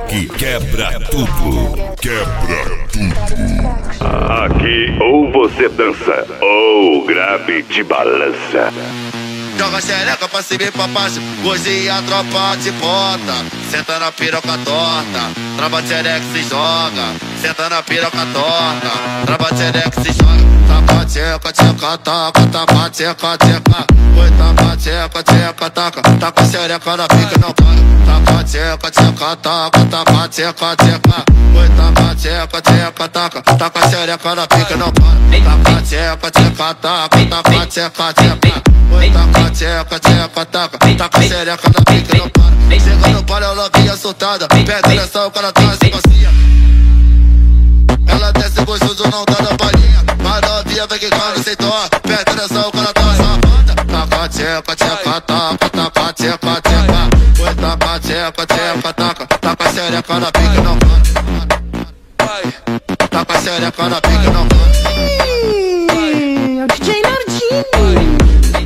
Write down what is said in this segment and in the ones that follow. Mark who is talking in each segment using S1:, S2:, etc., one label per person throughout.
S1: que quebra tudo. Quebra tudo.
S2: Aqui ou você dança, ou o grave te balança.
S3: Joga xereca pra cima e pra baixo, hoje a tropa te bota. Senta na piroca torta, trava xereca se joga. Senta na piroca torta, trava xereca se joga. Taca tcheca, tcheca, taca, taca tcheca, tcheca. Oi, taca tcheca, tcheca, taca, taca xereca na pica não para. Taca tcheca, tcheca, taca, taca tcheca, tcheca. Oi, taca tcheca, tcheca, taca, taca xereca na pica não para. Taca tcheca, tcheca, taca, taca tcheca, tcheca. Oi, taca tcheca, tcheca, taca, taca xereca na pica não para. Chega no par, ela vinha soltada, pega nessa o cara traz e passeia. Ela desce gostoso, não dá na palhinha. Mas novinha vem quicando sem dó, pega nessa o cara traz safada. Taca tcheca, tcheca, taca, taca tcheca, tcheca. Oi, taca tcheca, tcheca, taca, taca xereca na pica não para. Taca xereca na pica não para.
S4: É o DJ Nardinho.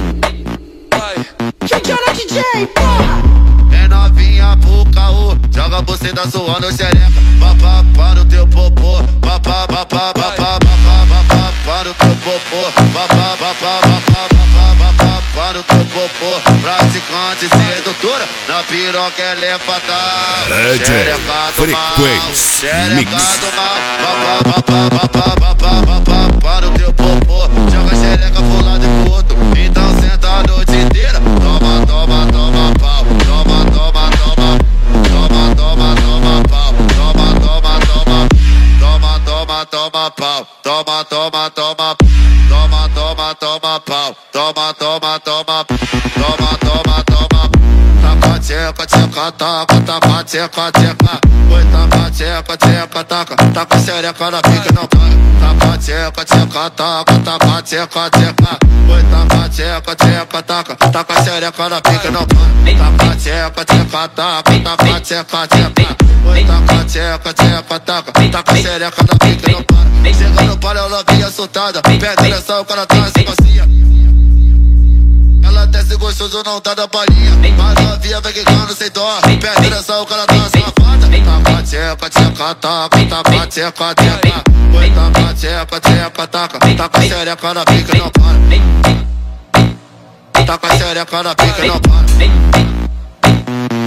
S4: Chora DJ, porra!
S3: É novinha pro caô, joga você da zoando xereca. Papá para o teu popô, papá, papá, papá, papá, papá para o teu popô, papá, papá, papá, papá, papá para o teu popô. Praticante sedutora, na piroca ela é fatal.
S1: DJ Frequência Mix.
S3: Do mal, papá, papá, papá, papá, papá para o teu popô. Joga xereca pro lado e pro outro, então senta a noite inteira. Toma, toma, toma pau, toma, toma, toma, toma, toma, toma pau, toma, toma, toma, toma, toma, toma pau, toma, toma, toma, toma, toma, toma pau, toma, toma, toma, toma, toma, toma. Taca tcheca, tcheca, taca, taca tcheca, tcheca. Oi, taca tcheca, tcheca, taca, taca xereca na pica não para. Taca tcheca, tcheca, taca, taca tcheca, tcheca. Oi, taca tcheca, tcheca, taca, taca xereca na pica não para. Taca tcheca, tcheca, taca, taca tcheca, tcheca. Oi, taca tcheca, tcheca, taca, taca xereca na pica não para. Chega no par, ela vinha soltada, pega nessa o cara traz e passeia. Ela desce gostoso, não dá da palhinha. Mas novinha vem quicando sem dó, pega nessa o cara traz safada. Taca tcheca, tcheca, taca, taca tcheca, tcheca. Oi, taca tcheca, tcheca, taca, taca xereca na pica não para. Taca xereca na pica não para.